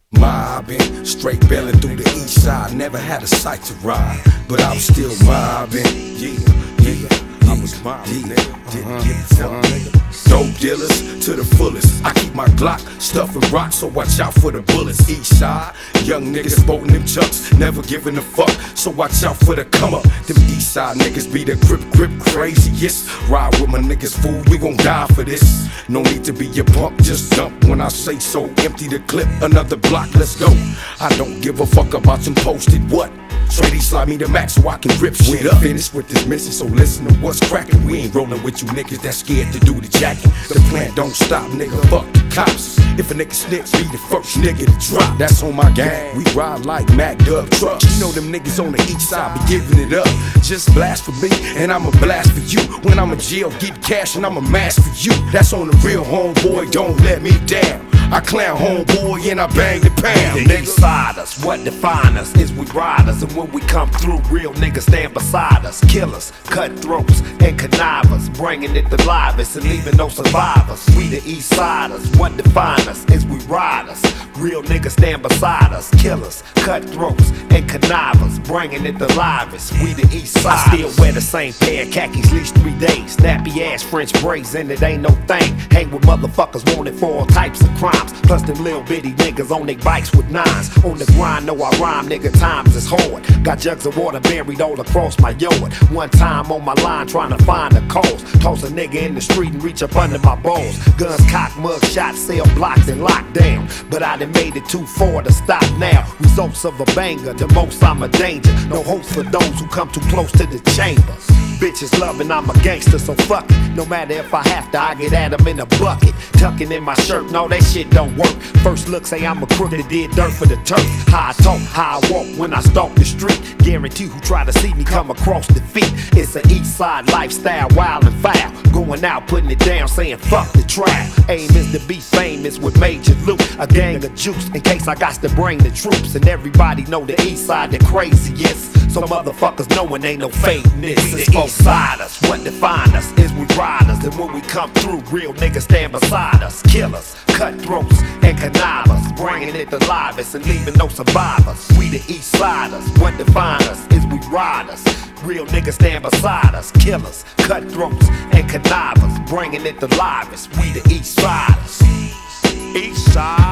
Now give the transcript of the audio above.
Mobbing, straight bailing through the east side. Never had a sight to ride, but I was still mobbing. Yeah, I was mobbing. Dope dealers to the fullest. I keep my Glock stuffing rocks, so watch out for the bullets. East side, young niggas sporting them chucks, never giving a fuck, so watch out for the come up. Them east side niggas be the grip craziest. Ride with my niggas, fool, we gon' die for this. No need to be a punk, just dump when I say so. Empty the clip, another block, let's go. I don't give a fuck about some posted what. Straight slide me the max so I can rip shit up. Finished with this mission, so listen to what's cracking. We ain't rolling with you niggas that scared to do the jacking. The plan don't stop, nigga, fuck the cops. If a nigga snitch, be the first nigga to drop. That's on my gang, we ride like Mack Dub trucks. You know them niggas on the east side be giving it up. Just blast for me, and I'ma blast for you. When I'm in jail, get cash, and I'ma mask for you. That's on the real, homeboy, don't let me down. I clown homeboy and I bang the pound. The east side us, what define us is we riders. And when we come through, real niggas stand beside us. Killers, cutthroats, and connivers, bringing it the livest and leaving no survivors. We the east siders, what define us is we riders. Real niggas stand beside us. Killers, cutthroats, and connivers, bringing it the livest. We the east siders. I still wear the same pair of khakis least 3 days. Snappy ass French braids and it ain't no thing. Hang with motherfuckers wanted for all types of crimes. Plus them little bitty niggas on they bikes with nines. On the grind, know I rhyme, nigga, times is hard. Got jugs of water buried all across my yard. One time on my line trying to find the cause. Toss a nigga in the street and reach up under my balls. Guns cocked, mug shots, cell blocked and locked down. But I done made it too far to stop now. Results of a banger, the most I'm a danger. No hope for those who come too close to the chambers. Bitches loving, I'm a gangster, so fuck it. No matter if I have to, I get at them in a bucket. Tucking in my shirt, no, that shit don't work. First look, say I'm a crook that did dirt for the turf. How I talk, how I walk when I stalk the street. Guarantee who try to see me come across the feet. It's an east side lifestyle, wild and foul. Going out, putting it down, saying fuck the trial. Aim is to be famous with major loot. A gang of juice, in case I got to bring the troops. And everybody know the east side the craziest. So motherfuckers knowin' ain't no faking this. It's east siders, what define us is we riders. And when we come through, real niggas stand beside us. Killers, cutthroats, and connivers, bringing it the livest and leaving no survivors. We the east siders, what define us is we riders. Real niggas stand beside us. Killers, cutthroats, and connivers, bringing it the livest. We the east siders. East side.